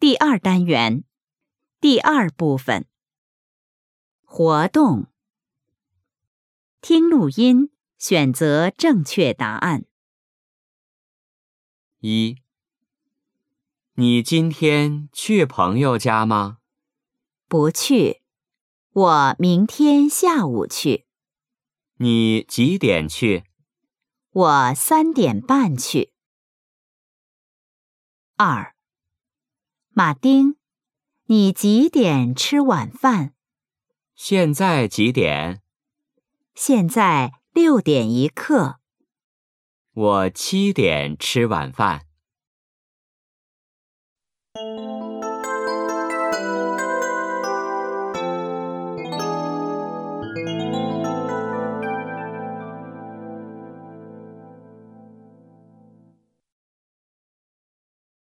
第二单元，第二部分。活动。听录音，选择正确答案。 1. 你今天去朋友家吗？ 不去，我明天下午去。 你几点去？ 我3点半去。2. 马丁，你几点吃晚饭？ 现在几点？ 现在6点一刻。 我7点吃晚饭。